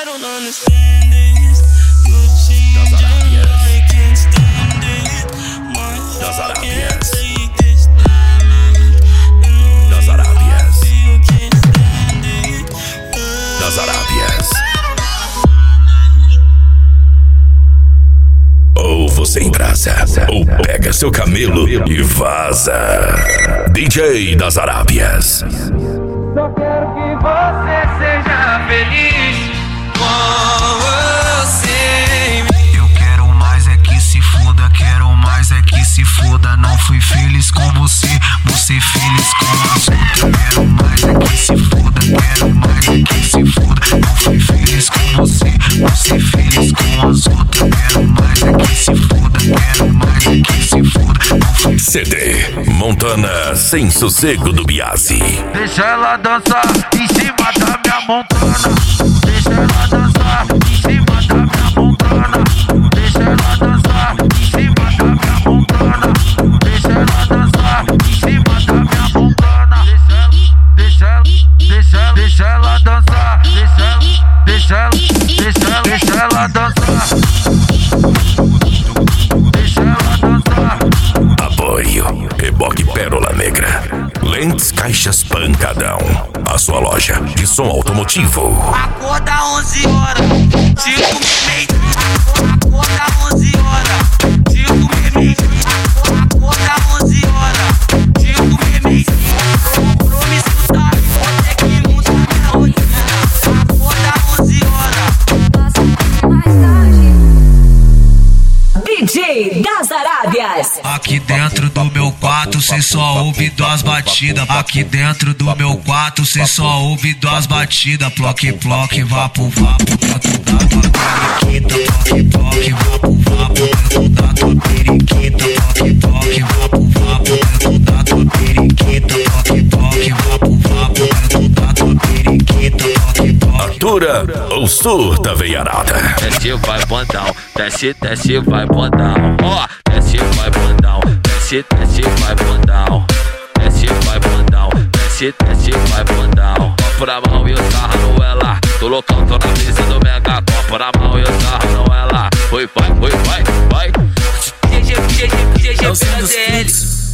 don't understand this. You change, I can't stand it. My heart can't take this damage. Das Arábias. You can't stand it. Das Arábias. Ou você embrasa, ou pega seu camelo e vaza. DJ das Arábias. Só quero que você seja feliz com você. Eu quero mais é que se foda, quero mais é que se foda. Não fui feliz com você, você feliz com as outras. Eu quero mais é que se foda, quero mais é que se foda. Não fui feliz com você, você feliz com as outras. Eu quero mais é que se foda, quero mais é que se foda. Não fui CD Montana Sem Sossego do Biasi. Deixa ela dançar em cima da minha montana. Deixa ela dançar em cima da minha montana. Deixa ela dançar em cima da minha montana. Deixa ela dançar em cima da minha montana. Deixa ela dançar. Deixa ela dançar. Deixa ela dançar. Apoio Reboque Pérola Negra. Lentes Caixas Pancadão. A sua loja de som automotivo. Acorda 11 horas, 5 meia. Acorda 11 horas, 5 meia. Acorda 11 horas, 5 meia. Compromisso tá, vou ter que mudar minha rotina. Acorda 11 horas. DJ das Arábias. Aqui dentro do meu quarto cê só ouve duas batidas. Aqui dentro do meu quarto cê só ouve duas batidas. Ploque, ploque, vapo, vapo. Dentro da tua periquita. Ploque, ploque, vapo, vapo. Dentro da tua periquita. Ploque, ploque, vapo, vapo. Dentro da tua periquita. Ploque, ploque, vapo, vapo. Dentro da tua periquita. Ploque, ploque. Atura ou surta veiarada. Desce, vai bandão, desce, desce, vai bandão. Ó, desce, vai bandão, desce, desce, vai bandão. Desce, vai bandão, desce, desce, vai bandão. Copo na mão e o sarro no ela. Tô loucão, tô na brisa do mega. Copo na mão e o sarro no ela. Foi, vai, vai. GG pela DL.